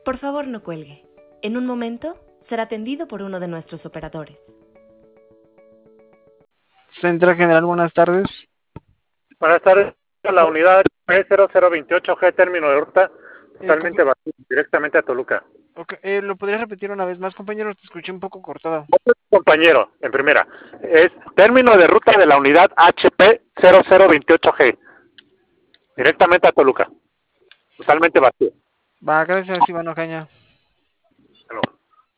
Por favor, no cuelgue. En un momento será atendido por uno de nuestros operadores. Central General, buenas tardes. Buenas tardes, la unidad P0028G, término de ruta, totalmente vacío, directamente a Toluca. Okay, ¿lo podrías repetir una vez más, compañero? Te escuché un poco cortada. Compañero, en primera, es término de ruta de la unidad HP0028G, directamente a Toluca, totalmente vacío. Va, gracias, Iván Ocaña.